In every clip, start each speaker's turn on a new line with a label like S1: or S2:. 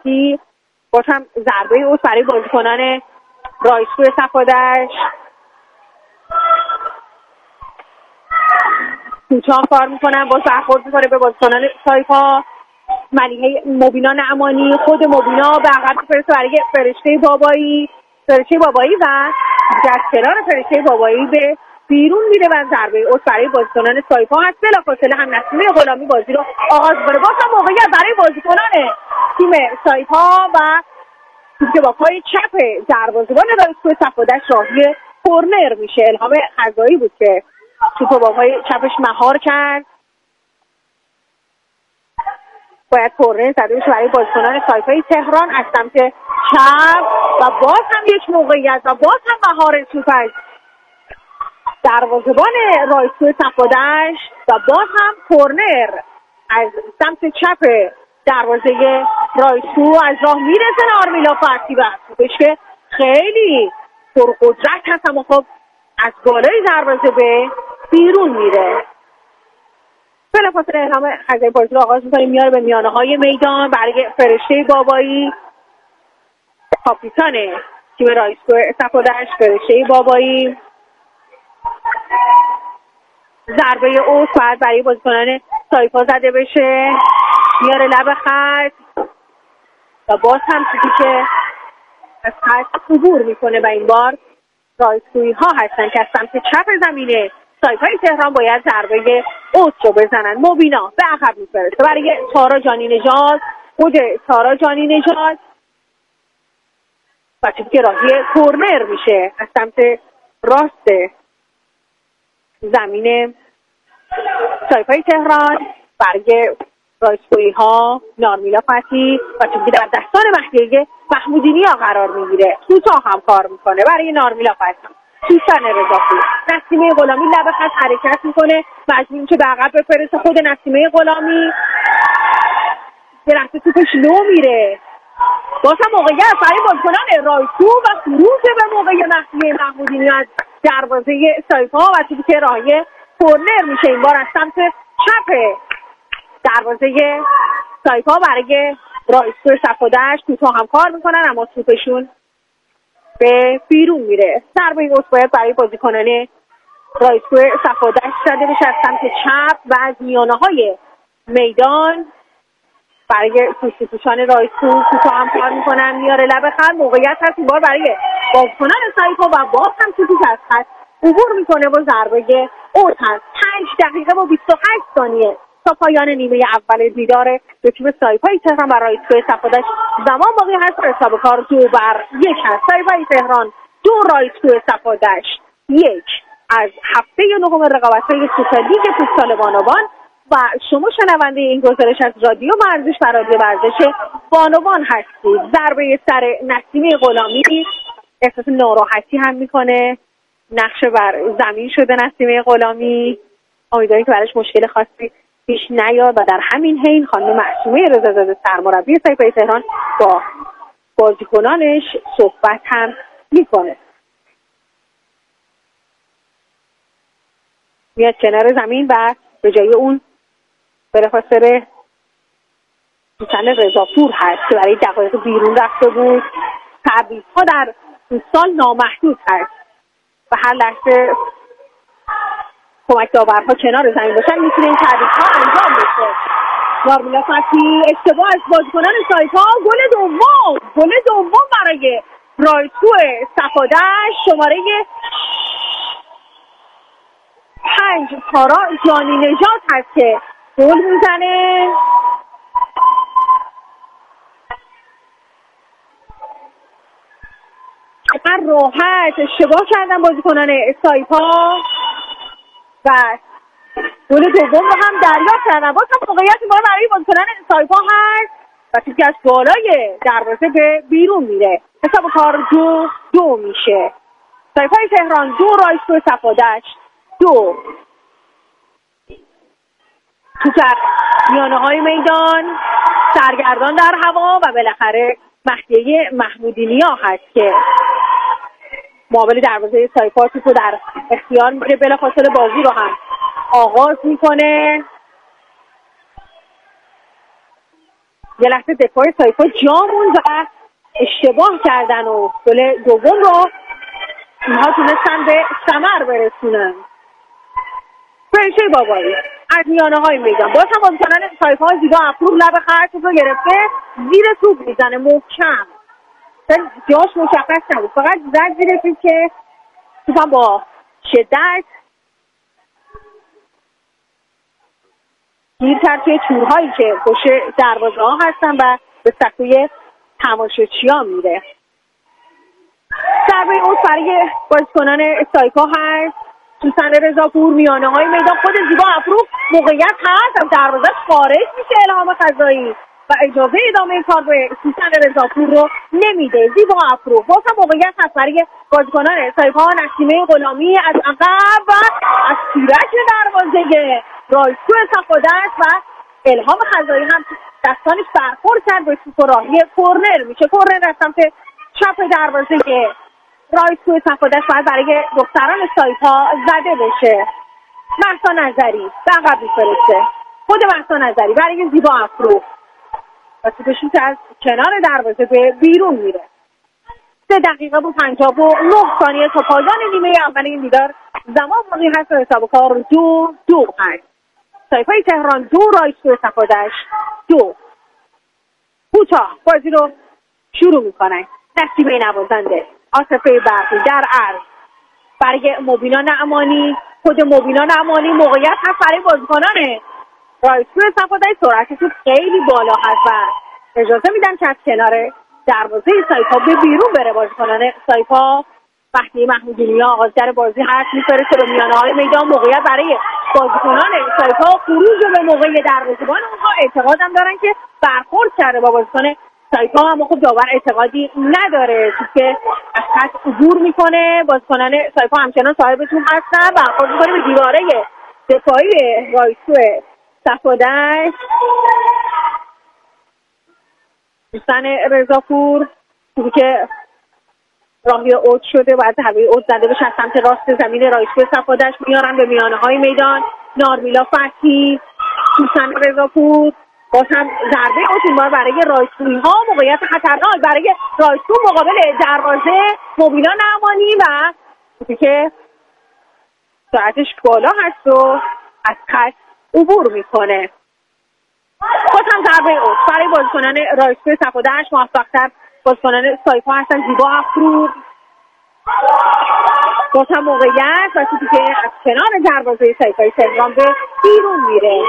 S1: فتی باز هم ضربه اوت برای بازیکنان رایسکو صفادش. کوتاه کار میکنن، باز برخورد میکنه به بازیکنان سایپا. ملیحه مبینا نعمانی، خود مبینا به عقب فرسته برای فرشته بابایی و از کنار فرشته بابایی به بیرون میره و ضربه اوت برای بازیکنان سایپا هست. بلافاصله هم نسیمه غلامی بازی رو آغاز میکنه. باز هم موقعیت برای بازیکنان تیم سایپا و که با پای چپ دروازه‌بان رایسکو صفادش راهی کورنر میشه. الهام خزایی بود که توپو با پای چپش مهار کرد. باید کورنر زده بشه برای بازیکنان سایپای تهران از سمت چپ و باز هم یک موقعیت و باز هم مهار توپ از دروازه‌بان رایسکو صفادش و باز هم کورنر از سمت چپ دروازه رایسکو. از راه میرسه نارمیلا فتی و توپش که خیلی پرقدرت هست اما خب از بالای دروازه به بیرون میره. بلافاصله الهام خزایی بازی رو آغاز می‌کنه، میاره به میانه های میدان برای فرشته بابایی، کاپیتان تیم رایسکو صفادش. فرشته بابایی ضربه اوت باید برای بازیکنان سایپا زده بشه، میاره لب خط و باز هم چیزی که از خط عبور میکنه و این بار رایسکویی ها هستن که از سمت چپ زمینه سایپای تهران باید ضربه اوت رو بزنن. مبینا به عقب میفرسته برای تارا جانی نژاد، خود تارا جانی نژاد و چیزی که راهی کورنر میشه از سمت راست زمین سایپای تهران برای رایسکویی ها. نارمیلا فتی و چیزی در دستان مهدیه محمودینیا قرار میگیره، کوتاه هم کار میکنه برای نارمیلا فتی. سوسن رضاپور، نسیمه غلامی لب خط حرکت میکنه، مجبور میشه به عقب بفرسته. خود نسیمه غلامی درخت توپش لو میره. باز هم موقعیت برای بازیکنان رایسکو و خروج به موقع مهدیه محمودینی از دروازه سایپا و چیزی که راهی کورنر میشه این بار از سمت چپ دروازه سایپا برای رایسکو صفادش. کوتاه هم کار میکنن اما توپشون به بیرون میره. ضربه اوت باید برای بازیکنان رایسکو صفادش زده بشه از سمت چپ و از میانه های میدان برای پوشان رایسکو. کوتاه هم کار میکنن، میاره لب خط. موقعیت هست این بار برای بازیکنان سایپا و باز هم توپی از خط عبور میکنه و ضربه اوت هست. 5 دقیقه و 28 ثانیه تا پایان نیمه اول دیدار دو تیم سایپای تهران و رایسکو صفادش زمان باقی هست. حساب کار 2-1 هست. سایپای تهران 2، رایسکو صفادش 1 از هفته 9 رقابت‌های سوپرلیگ فوتسال بانوان. و شما شنونده این گزارش از رادیو ورزش و رادیو ورزش بانوان هستید. ضربه سر نسیمه غلامی احساس ناراحتی هم میکنه، نقشه بر زمین شده نسیمه غلامی. امیدواریم که براش مشکل خاصی پیش نیاد و در همین حین خانم معصومه رضازاده سرمربی سایپای تهران با بازیکنانش صحبت هم میکنه. میاد کنار زمین و به جای اون بلافاصله سوسن رضاپور هست که برای دقایق بیرون رفته بود. تعویض‌ها در این سال نامحدود هست و هر لحظه کمک داورها کنار زمین باشن میتونه این تعویض‌ها انجام بشه. نارمیلا فتی اشتباه از بازیکنان سایپا. گل دوم برای رایسکو صفادش. شماره 5 تارا جانی نژاد هست که گل میزنه. چقدر راحت اشتباه کردن بازیکنان سایپا و گل دوم رو هم دریافت کردن. باز هم موقعیت ما برای بازیکنان سایپا هست و چیزی از بالای دروازه به بیرون میره. حساب کار 2-2 میشه. سایپای تهران 2، رایسکو صفادش 2. تو در میانه های میدان سرگردان در هوا و بالاخره مهدیه محمودینیا هست که مقابل دروازه سایپا توپو در اختیار میگیره. بلافاصله بازی رو هم آغاز میکنه. یه لحظه دفاع سایپا جا موند و اشتباه کردن و گل دوم رو اینها تونستن به ثمر برسونن. فرشته بابایی از میانه های میدان باز هم بازیکنان سایپا زیبا افروغ لب خط رو گرفته زیر توپ میزنه محکم، جاش مشخص نبود، فقط زد زیر توپ که توپم با شدت گیر کرد توی تورهایی که پشت دروازه ها هستن و به سکوی تماشاچیان میره. ضربه اوت برای بازیکنان سایپا هست. سوسن رضاپور میانه های میدان خود زیبا افروغ موقعیت هست از دروازه خارج میشه الهام خزایی و اجازه ادامه کار به سوسن رضاپور رو نمیده. زیبا افروغ باز هم موقعیت هست برای بازیکنان سایپا. نسیمه غلامی از عقب و از تیرک دروازه رایسو استفاده است و الهام خزایی هم دستانش برخورد کرد به توپ راهی کورنر میشه. کورنر از سمت چپ دروازه رایسو استفاده است برای دختران سایپا زده بشه. مهسا نظری به عقب میفرسته، خود مهسا نظری برای زیبا افروغ و توپش از کنار دروازه به بیرون میره. 3 دقیقه و 59 ثانیه تا پایان نیمه اول این دیدار زمان باقی هست و حساب کار 2-2 هست. سایپای تهران 2 رایسو استفادهش 2. کوتاه بازی رو شروع میکنن. نسیمه نوازنده عاطفه برقی در عرض برای مبینا نعمانی. خود مبینا نعمانی موقعیت هست برای بازیکنان رایسو استفاده. سرعتشون خیلی بالا هست و اجازه میدن که از کنار دروازه سایپا به بیرون بره. بازیکنان سایپا مهدی محمودی‌نیا آغازگر بازی هست میفرسته به میانه های میدان. موقعیت برای بازیکنان سایپا خروج به موقع دروازه‌بان اونها اعتقادم دارن که برخورد کرده با بازیکن سایپا، اما خب داور اعتقادی نداره که از خط عبور میکنه. بازیکنان سایپا همچنان صاحبتون هستن و برخورد میکنه به دیواره دفاعی رایسو صفادش. سوسن رضاپور که راهی اوت شده و از هوای اوت زده بشه از سمت راست زمین رایسو صفادش میارن به میانه های میدان. نارمیلا فتحی، سوسن رضاپور باز هم ضربه اوت این بار برای رایسوی ها. موقعیت خطرناک برای رایسو مقابل دروازه مبینا نعمانی و که سرعتش بالا هست و از خط عبور میکنه. باز هم ضربه اوت برای بازیکنان رایسو صفادهش. موفق‌تر بازیکنان سایپا هستن. زیبا افروغ باز هم موقعیت و توپی که از کنار دروازه سایپای تهران به بیرون میره.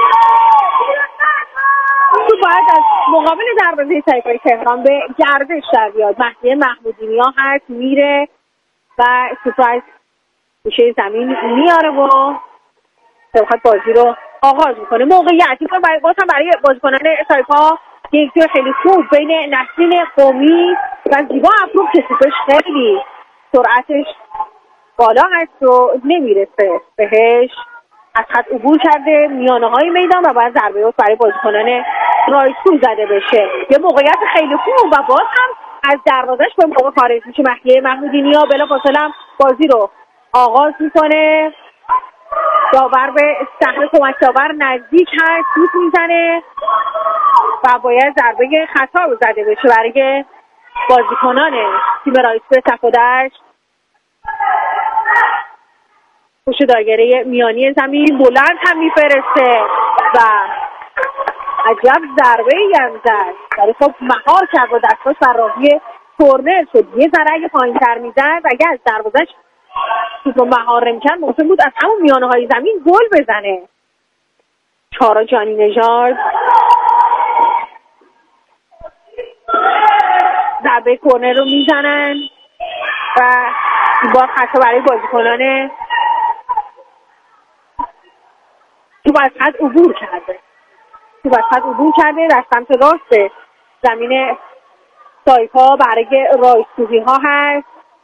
S1: تو باید از مقابل دروازه سایپای تهران به گردش در بیاد. مهدی محمودی‌نیا هست میره و توپ از گوشه زمین میاره و بخواد بازی رو آغاز میکنه. موقعیتی که باز هم برای بازیکنان سایپا یک جور خیلی خوب بین نسرین قومی و زیبا افروغ که توپش خیلی سرعتش بالا هست و نمیرسه بهش، از خط عبور کرده میانه های میدان و باید ضربه اوت برای بازیکنان رایسو زده بشه. یه موقعیت خیلی خوب و باز هم از دروازش به موقع خارج میشه. مهدی محمودی‌نیا بلافاصله بازی رو آغاز میکنه. داور به صحنه کمک داور نزدیک هست، توپ میزنه و باید ضربه خطا رو زده بشه برای بازیکنان تیم رایسو صفادش. پشت دایره میانی زمین بلند هم میفرسته و عجب ضربه ای هم زد، ولی خب مهار کرد و دستاش بر راهی کورنر شد. یه ذره اگه پایین تر میزد و اگه از دروازش توپ رو مهار نمی‌کرد ممکن بود از همون میانه های زمین گل بزنه. چارا جانی نژاد ضربه کورنر رو میزنن و این بار خطا برای بازیکنان توپ از حد عبور کرده در سمت راست زمین سایپا برای رایسوی ها هست.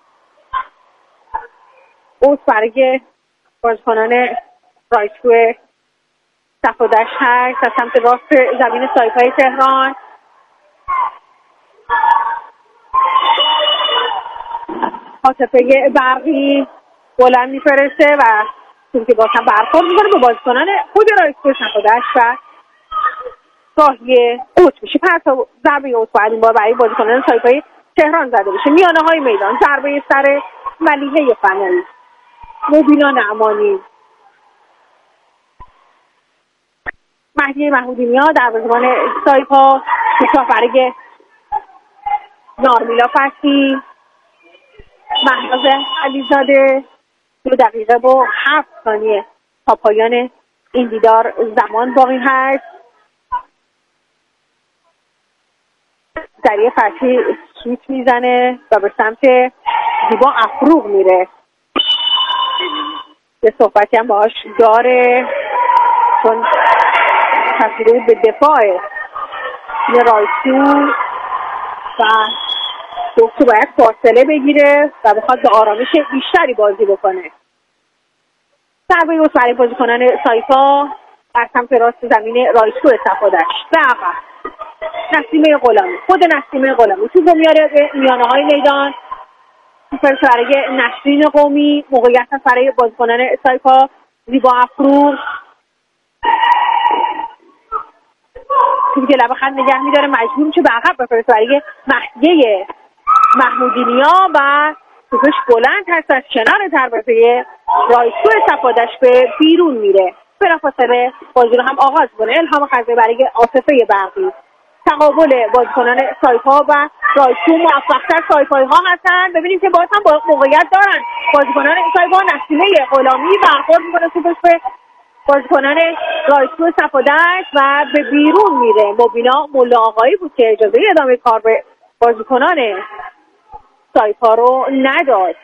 S1: اوت برای بازیکنان رایسو صفادش هست در سمت راست زمین سایپای تهران. عاطفه برقی بلند میفرسته و توی که باز هم برخورد میکنه با بازیکنان خود رایسو صفادش و راهی اوت میشه. پس ضربه اوت باید این بار برای بازیکنان سایپای تهران زده بشه. میانه های میدان ضربه سر ملیحه فنایی، مبینا نعمانی، مهدی محمودی نیا دروازه‌بان سایپا، کوتاه برای نارمیلا فتی، مهناز علیزاده. 2 دقیقه و 7 ثانیه تا پایان این دیدار زمان باقی هست. دریه فتی سوت میزنه و به سمت زیبا افروغ میره. یه صحبتی هم باهاش داره چون تصویری به دفاع یه رایسو و دکتر باید فاصله بگیره و بخواد به آرامش بیشتری بازی بکنه. ضربه اوت برای بازیکنان سایپا در سمت راست زمین رایسو صفادش به عقب. نسیمه غلامی، خود نسیمه غلامی توپ رو میاره به میانه های میدان. توپ برای نسرین قومی، موقعیت برای بازیکنان سایپا. زیبا افروغ توپی که لب خط نگه میداره، مجبور میشه به عقب بفرسته برای مهدیه محمودی نیا و توپش بلند هست از کنار دروازه رایسو صفادش به بیرون میره. بلافاصله بازی رو هم آغاز کنه. الهام قضیه برای عاطفه برقی. تقابل بازیکنان سایپا و رایسو. موفق‌تر سایپایی ها هستن. ببینیم که باز هم موقعیت دارن بازیکنان سایپا. نسیمه غلامی برخورد میکنه توپش به بازیکنان رایسو صفادش و به بیرون میره. مبینا مولا آقایی بود که اجازه ادامه کار به بازیکنان سایپا رو نداد.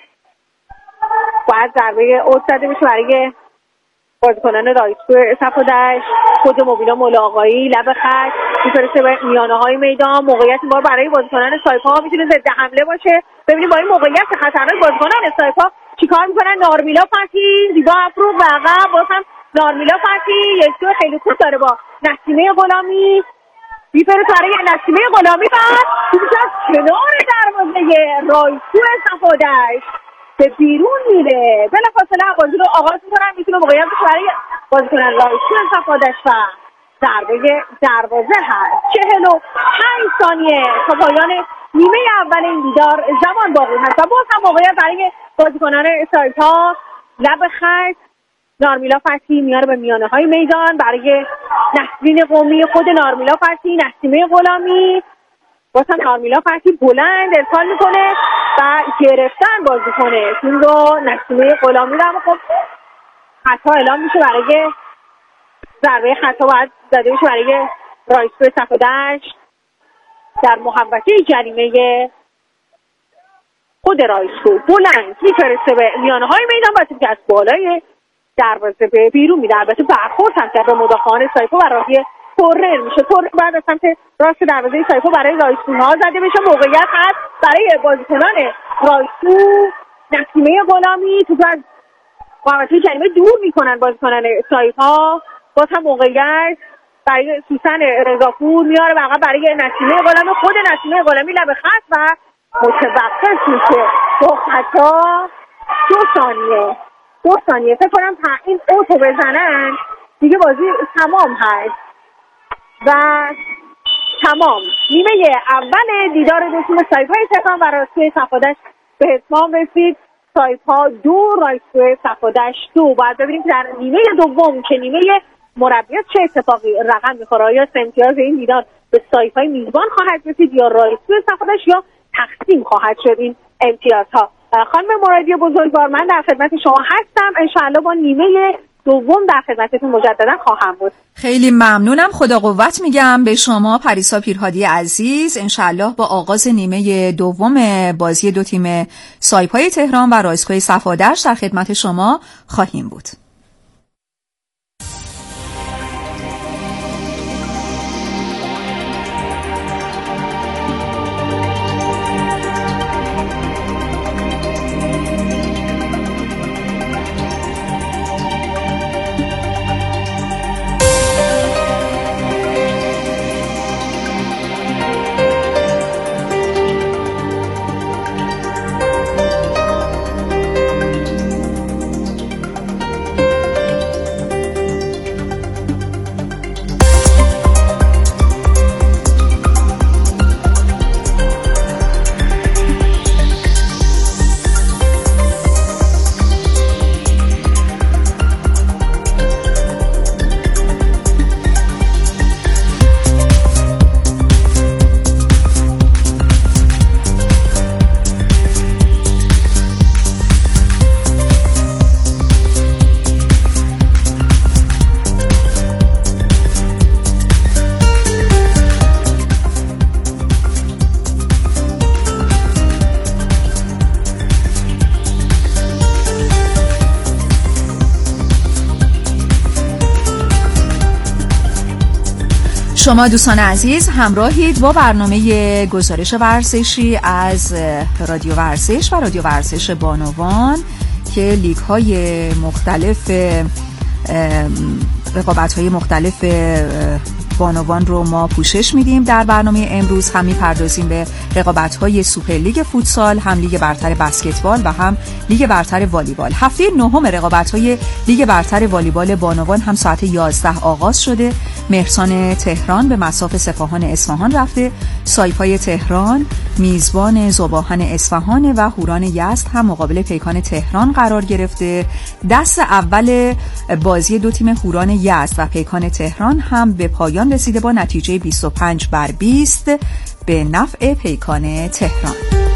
S1: باید ضربه اوت زده بشه برای بازیکنان رایسو صفادش. خود مبینا مولا آقایی لب خط میفرسته به میانه های میدان. موقعیت این بار برای بازیکنان سایپا میتونه ضد حمله باشه. ببینیم با این موقعیت خطرناک بازیکنان سایپا چیکار میکنن. نارمیلا فتی، زیبا افروغ و عقب. باز هم نارمیلا فتی یک دو خیلی خوب داره با نسیمه غلامی. میفرسته برای نسیمه غلامی بعد توپش از کنار دروازه رایسو صفادش به بیرون میره. بلافاصله بازی رو آغاز میکنن. میتونه موقعیت بشه برای بازیکنان رایسو صفادش و ضربه دروازه هست. 45 ثانیه تا پایان نیمه اول این دیدار زمان باقی هست و باز هم موقعیت برای بازیکنان سایپا. لب خط نارمیلا فتی میاره به میانه های میدان برای نسرین قومی. خود نارمیلا فتی، نسیمه غلامی. باز هم نارمیلا فتی بلند ارسال میکنه و گرفتن بازی کنه تیم رو. نسیمه غلامی رو خب خطا اعلام میشه برای ضربه خطا باید زده بشه برای رایسو صفادش در محوطه جریمه. خود رایسو بلند میفرسته به میانه های میدان و توپی از بالای دروازه به بیرون میده. البته برخورد هم کرد به مدافعان سایپا و راهی کورنر میشه. کورنر بعد از سمت راست دروازه سایپا برای رایسو ها زده بشه. موقعیت هست برای بازیکنان رایسو. نسیمه غلامی توپ از محوطه جریمه دور میکنن بازیکنان سایپا. باز هم موقعیت برای سوسن رضاپور میاره و برای نسیمه غلامی. خود نسیمه غلامی لب خط و متوقف میشه با خطا. 2 ثانیه فکر کنم این اوتو بزنن دیگه بازی تمام هست و تمام. نیمه اول دیدار دو تیم سایپای تهران و رایسو صفادش به اتمام رسید. سایپا 2 رایسو صفادش 2. باید ببینیم که در نیمه دوم که نیمه مربیات چه اتفاقی رقم میخوره. آیا امتیاز این دیدار به سایپای میزبان خواهد رسید یا رایسو صفادش یا تقسیم خواهد شد این امتیازها. خانم مرادی بزرگوار من در خدمت شما هستم. انشاءالله با نیمه دوم در خدمتتون مجددا خواهم بود.
S2: خیلی ممنونم. خدا قوت میگم به شما پریسا پیرهادی عزیز. انشاءالله با آغاز نیمه دوم بازی دو تیم سایپای تهران و رایسکوی صفادش در خدمت شما خواهیم بود. شما دوستان عزیز همراهید با برنامه گزارش ورزشی از رادیو ورزش و رادیو ورزش بانوان که لیگ های مختلف رقابت های مختلف بانوان رو ما پوشش میدیم. در برنامه امروز هم میپردازیم به رقابت های سوپرلیگ فوتسال، هم لیگ برتر بسکتبال و هم لیگ برتر والیبال. هفته نهم رقابت های لیگ برتر والیبال بانوان هم ساعت 11 آغاز شده. مهرسان تهران به مصاف سپاهان اصفهان رفته. سایپای تهران میزبان ذوب‌آهن اصفهان و هوران یزد هم مقابل پیکان تهران قرار گرفته. دست اول بازی دو تیم هوران یزد و پیکان تهران هم به پایان رسیده با نتیجه 25-20 به نفع پیکان تهران.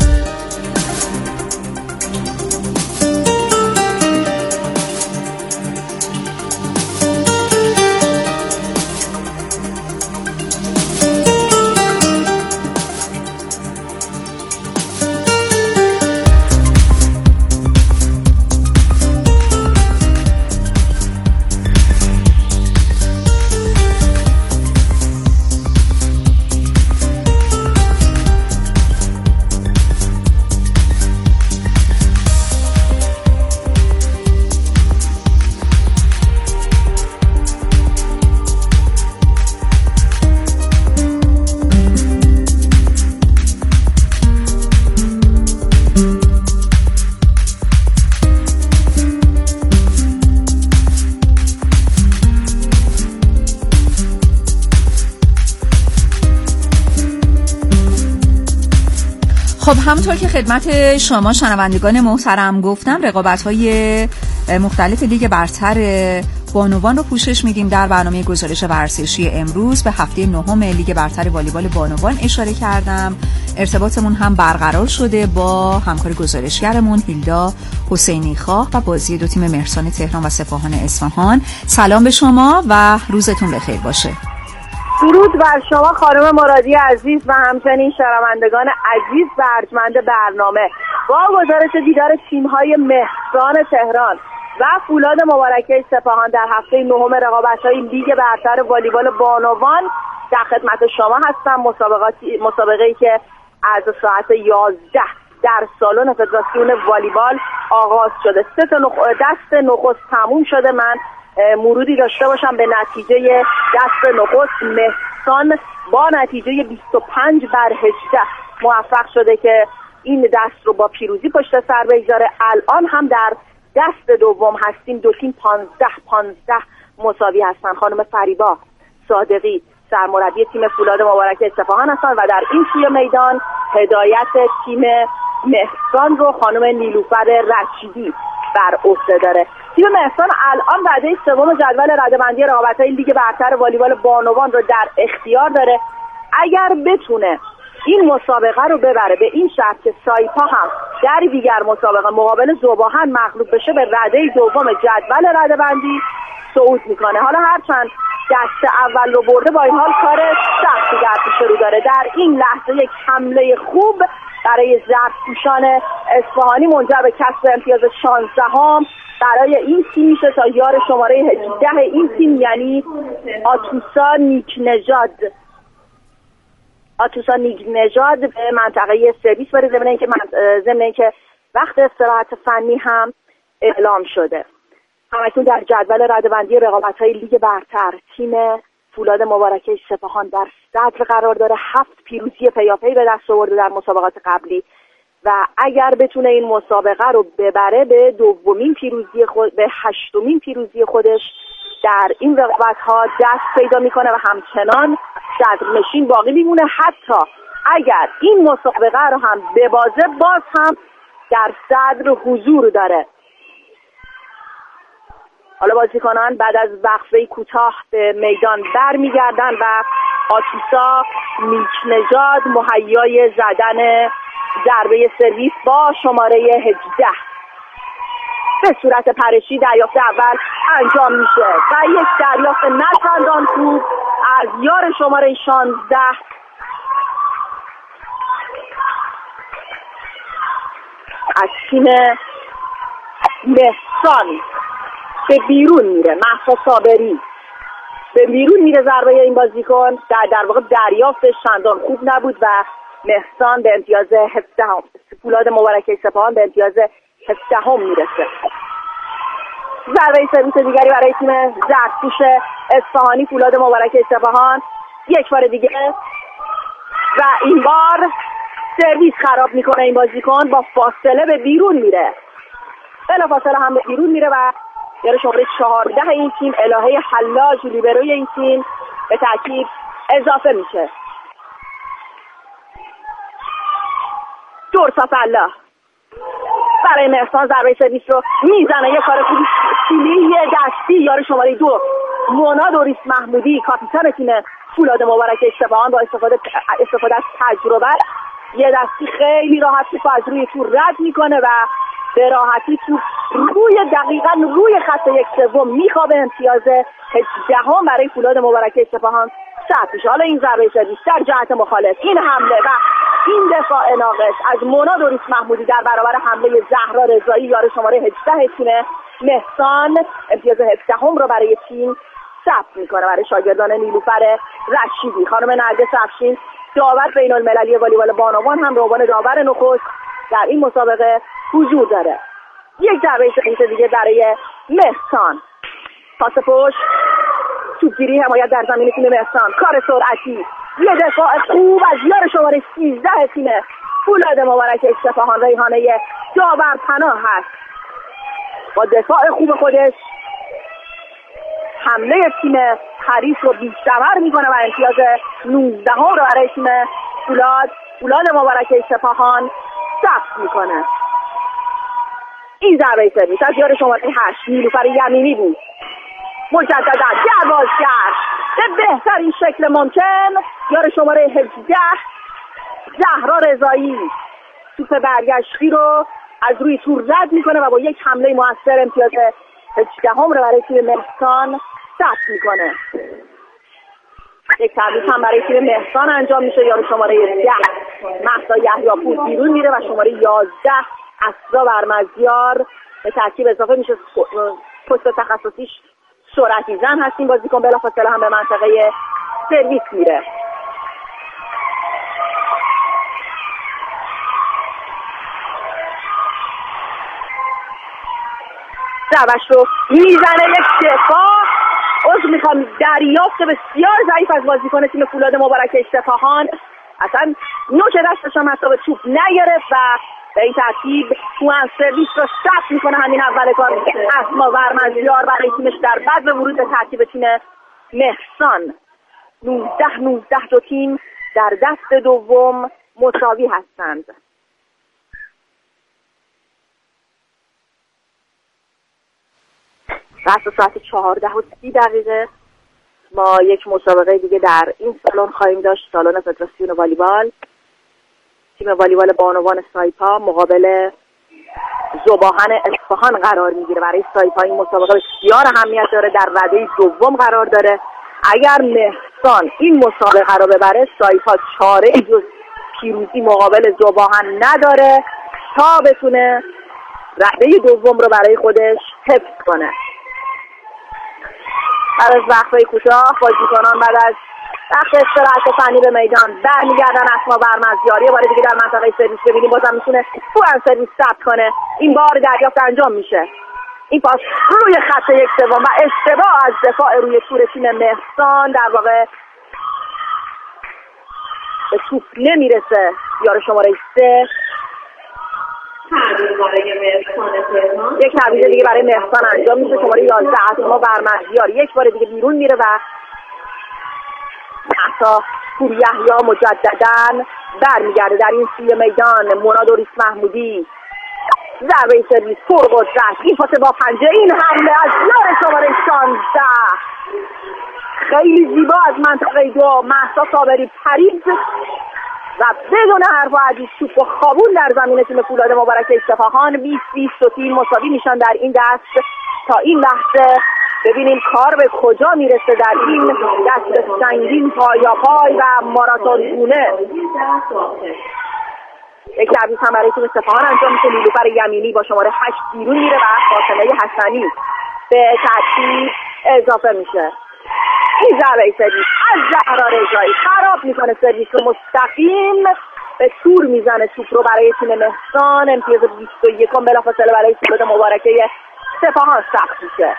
S2: خب همونطور که خدمت شما شنوندگان محترم گفتم، رقابت‌های مختلف لیگ برتر بانوان رو پوشش میدیم. در برنامه گزارش ورزشی امروز به هفته نهم لیگ برتر والیبال بانوان اشاره کردم. ارتباطمون هم برقرار شده با همکار گزارشگرمون هیلدا حسینی خواه و بازی دو تیم مهرسان تهران و سپاهان اصفهان. سلام به شما و روزتون بخیر باشه.
S1: درود بر شما خانم مرادی عزیز و همچنین شنوندگان عزیز و ارجمند برنامه. با گزارش دیدار تیم‌های مهرسان تهران و فولاد مبارکه سپاهان در هفته نهم رقابت‌های لیگ برتر والیبال بانوان در خدمت شما هستم. مسابقه‌ای که از ساعت 11 در سالن فدراسیون والیبال آغاز شده. دست نخست تموم شده. من مرودی داشته باشم به نتیجه دست نخست. مهرسان با نتیجه 25-18 موفق شده که این دست رو با پیروزی پشت سر بگذاره. الان هم در دست دوم هستیم. دو تیم 15-15 مساوی هستن. خانم فریبا صادقی سرمربی تیم فولاد مبارکه اصفهان هستن و در این سوی میدان هدایت تیم مهرسان رو خانم نیلوفر رشیدی بر عهده داره. تیم مهرسان الان رده سوم جدول رده‌بندی رقابت‌های لیگ برتر والیبال بانوان رو در اختیار داره. اگر بتونه این مسابقه رو ببره به این شرط که سایپا هم در دیگر مسابقه مقابل ذوب‌آهن مغلوب بشه به رده دوم جدول رده‌بندی صعود میکنه. حالا هرچند دست اول رو برده، با این حال کار سختی در پیش رو داره. در این لحظه یک حمله خوب برای زردپوشان اصفهانی منجر به کسب امتیاز 16 برای این تیم میشه تا یار شماره 18 این تیم یعنی آتوسا نیکنژاد به منطقه سرویس بره. ضمن اینکه وقت استراحت فنی هم اعلام شده. همکنون در جدول رده‌بندی رقابت‌های لیگ برتر تیم فولاد مبارکه سپاهان در صدر قرار داره. 7 پیروزی پیاپی به دست آورده در مسابقات قبلی و اگر بتونه این مسابقه رو ببره به هشتمین پیروزی خودش در این رقابت‌ها دست پیدا میکنه و همچنان صدرنشین باقی میمونه. حتی اگر این مسابقه رو هم ببازه باز هم در صدر حضور داره. حالا بازیکنان بعد از وقفه کوتاه به میدان برمیگردن و آتوسا نیکنژاد مهیای زدن ضربه سرویس با شماره 18 به صورت پرشی دریافت اول انجام میشه و یک دریافت نه چندان خوب از یار شماره 16 از تیم مهرسان به بیرون میره. مهسا صابری به بیرون میره ضربه این بازیکن. در واقع دریافتش چندان خوب نبود و مهسان به امتیاز 17 فولاد مبارکه سپاهان به امتیاز 17 میرسه. ضربه سرویس دیگری برای تیم زرتشوش اصفهانی فولاد مبارکه سپاهان. یک بار دیگه و این بار سرویس خراب میکنه این بازیکن، با فاصله به بیرون میره، بلا فاصله هم به بیرون میره و یعنی شماره 14 این تیم الهه حلاج لیبروی این تیم به ترکیب اضافه میشه. درست الله برای مهسان ضربه سرویس رو میزنه، یه کار خوبی سیلی دستی یار شماره 2 مونا دوریس محمودی کاپیتان تیم فولاد مبارکه اصفهان با استفاده از تجربه یه دستی خیلی راحت توپ از روی تو رد میکنه و به راحتی توپ دقیقاً روی خط 1/3 میخوابه. امتیاز 18 برای فولاد مبارکه اصفهان ثبت میشه. حالا این ضربه سرویس در جهت مخالف، این حمله و این دفاع ناقص از مونا دوریس محمودی در برابر حمله زهرا رضایی یار شماره 18 تیم مهسان امتیاز 17 رو برای تیم ثبت میکنه. برای شاگردان نیلوفر رشیدی خانم نرگس افشین داور بین المللی والیبال بانوان هم روان داور نخست در این مسابقه حضور داره. یک ضربه سرویس دیگه برای مهسان، پاس پشت، توپگیری، حمایت در زمین تیم مهسان، کار سرعتی، یه دفاع خوب از یار شماره 13 تیم فولاد مبارکه اصفهان ریحانه داور پناه هست. با دفاع خوب خودش حمله تیم حریف رو بی‌ثمر میکنه و امتیاز 19 رو برای تیم فولاد مبارکه اصفهان ثبت میکنه. این ضربه سرویس از یار شماره 8 نیلوفر یمینی بود. مجددا جوازگر به بهترین شکل ممکن یار شماره 18 زهرا رضایی توپ برگشتی رو از روی تور رد میکنه و با یک حمله موثر امتیاز 18 رو برای تیم مهسان ثبت میکنه. یک تعویض هم برای تیم مهسان انجام میشه. یار شماره 10 مهسا یحیی‌پور بیرون میره و شماره 11 اسرا برمزیار به ترکیب اضافه میشه. پست تخصصیش سرعتی زن هستیم بازیکن، بلافاصله هم به منطقه سرویس میره. دعوش رو میزنه، یک دفاع میخوام دریافت بسیار ضعیف از بازیکن تیم فولاد مبارکه اصفهان، اصلا نوک دستش هم حتی به توپ نگرفت و به این ترتیب توان سرویس رو ثبت میکنه. همین اول کار اسما ورمزیار برای تیمش در بعد ورود به ترتیب تیم مهسان. 19 دو تیم در دست دوم مساوی هستند. رأس ساعت 14:30 ما یک مسابقه دیگه در این سالن خواهیم داشت، سالن فدراسیون والیبال. تیم والیبال بانوان سایپا مقابل زباهن اصفهان قرار میگیره. برای سایپا این مسابقه بسیار اهمیت داره، در رده دوم قرار داره. اگر مهسان این مسابقه رو ببره، سایپا چاره جز پیروزی مقابل زباهن نداره تا بتونه رده دوم رو برای خودش حفظ کنه. بعد از وقفه کوتاه بازیکنان بعد از وقت استراحت فنی به میدان برمیگردن. اسما برمزیاری بار دیگه در منطقه سرویس ببینیم بازم میتونه توان سرویس ثبت کنه. این بار دریافت انجام میشه. این پاس روی خط 1/3 و اشتباه از دفاع روی تور تیم مهسان، در واقع به توپ نمیرسه یار شماره 3. یک تعویض دیگه برای مهسان انجام میشه. شماره 11 اسما برمزیار یک بار دیگه بیرون میره و مهسا پوریحیی مجدداً برمیگرده در این سوی میدان. مونا دوریس محمودی ضربه سرویس پرقدرت، این پاس با پنجه، این حمله از یار شماره 16 خیلی زیبا از منطقه 2 مهسا صابری پرید و بدون حرف و حدیث توپ و خوابون در زمین تیم فولاد مبارکه اصفهان. 20 دو تیم مساوی میشن در این دست. تا این لحظه ببینیم کار به کجا میرسه در این دست سنگین پای و ماراتون گونه. یک تعویض هم برای تیم اصفهان انجام میشه. نیلوفر یمینی با شماره 8 بیرون میره و فاطمه حسنی به ترکیب اضافه میشه. این ضربه سرویس از زهرا رضایی خراب میکنه سرویس رو مستقیم به تور میزنه توپ رو برای تیم مهسان. امتیاز 21 بلافاصله برای تیم مبارکه سپاهان ثبت میشه.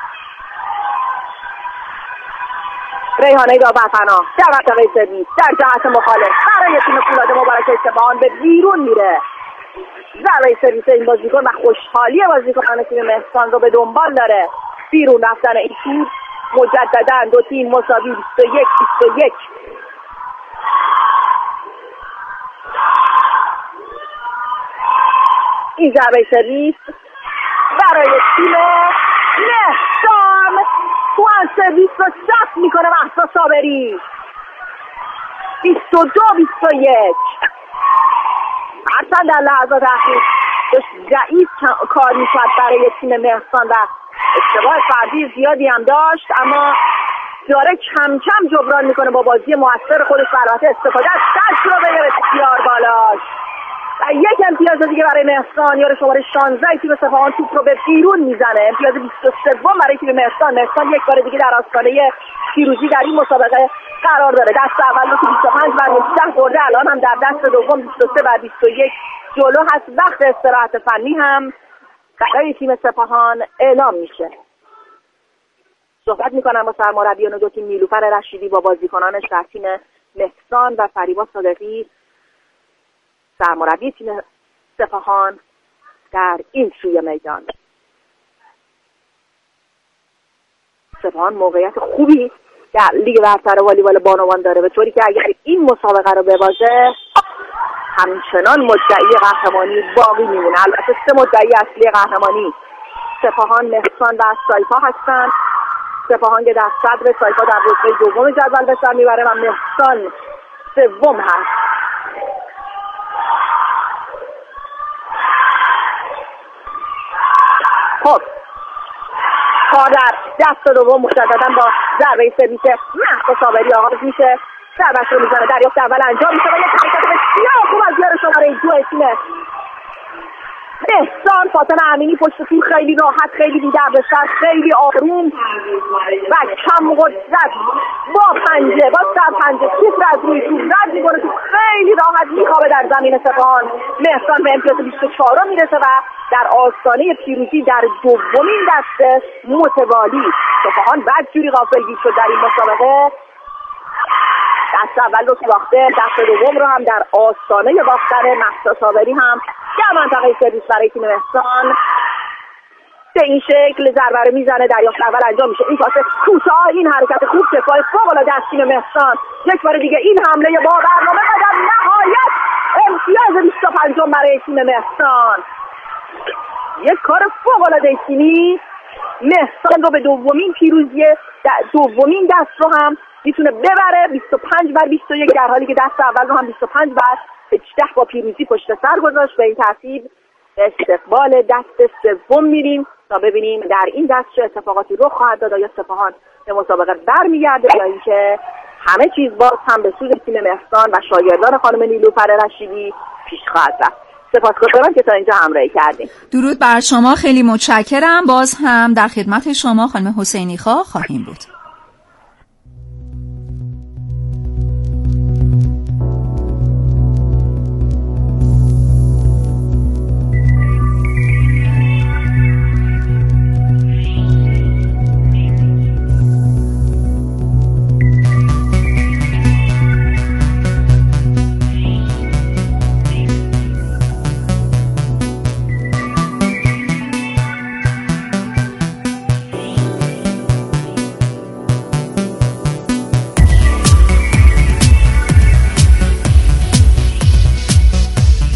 S1: ریحانه داورپناه در منطقه سرویس در جهت مخالف برای تیم فولاد مبارکه سپاهان به بیرون میره. ضربه سرویس این بازیکن و خوشحالی بازیکنان تیم مهسان رو به دنبال داره. بیرون رفتن این توپ مجددا دو تیم مساوی 21-21. این ضربه سرویس برای تیم مهسان توان سرویس رو ثبت میکنه مهسا صابری. 22-21. هرچند در لحظات اخیر ضعیف کار میکرد برای تیم مهسان و اشتباه فردی زیادی هم داشت، اما داره کم کم جبران میکنه با بازی موثر خودش و البته استفاده از تجربه بسیار بالاش. و یک امتیاز دیگه برای مهسان. یار شماره 16 تیم سپاهان توپ رو به بیرون میزنه. امتیاز 23 برای تیم مهسان. مهسان یک بار دیگه در آستانه پیروزی در این مسابقه قرار داره. دست اول رو که 25 بر 19 برده، الان هم در دست دوم 23 بر 21 جلو هست. وقت استراحت فنی هم برای تیم سپاهان اعلام میشه. صحبت میکنم با سرمربیان دو تیم، نیلوفر رشیدی با بازیکنانش در تیم مهسان و فریبا صادقی سرمربی تیم سپاهان در این سوی میدان. سپاهان موقعیت خوبی در لیگ برتر والیبال بانوان داره، به طوری که اگر این مسابقه رو ببازه همچنان مدعی قهرمانی باقی میمونه. البته سه مدعی اصلی قهرمانی سپاهان، مهسان و سایپا هستند. سپاهان که در صدر، سایپا در رتبه دوم جدول به سر میبره و مهسان سوم هست. خب کار در دست دوم مجددا با ضربه سرویس مهسا صابری آغاز میشه. ضربه‌اش رو میزنه، دریافت اول انجام میشه و یک حرکت بسیار خوب از یار شماره 2 تیم مهسان فاطمه امینی پشت تیم خیلی راحت، خیلی بی‌دردسر، خیلی آروم و کم قدرت با پنجه، با سرپنجه توپ را از روی توپ رد می‌کنه. توپ خیلی راحت میخوابه در زمین سپاهان. مهسان به امتیاز 24 میرسه و در آستانه پیروزی در دومین دسته متوالی. سپاهان بدجوری غافلگیر شد در این مسابقه. دست اول رو که باخته، دست دوم رو هم در آستانه باختن. مهسا صابری هم در منطقه سرویس برای تیم مهسان به این شکل ضربه رو میزنه، دریافت اول انجام میشه. این پاس کوتاه، این حرکت خوب، دفاع فوق‌العاده از تیم مهسان. یک بار دیگه این حمله با برنامه و در نهایت امتیاز 25 برای تیم مهسان. یک کار فوق‌العاده تیمی. مهسان رو به دومین پیروزی دومین دست رو هم میتونه ببره، 25 بر 21، در حالی که دست اول رو هم 25 بر 18 با پیروزی پشت سر گذاشت. به این ترتیب به استقبال دست سوم میریم تا ببینیم در این دست چه اتفاقاتی رخ خواهد داد. یا سپاهان به مسابقه برمیگرده یا اینکه همه چیز باز هم به سود تیم مهسان و شاگردان خانم نیلوفر رشیدی پیش خواهد رفت. سپاسگزارم که تا اینجا همراهی کردیم.
S2: درود بر شما، خیلی متشکرم. باز هم در خدمت شما خانم حسینی خواهیم بود.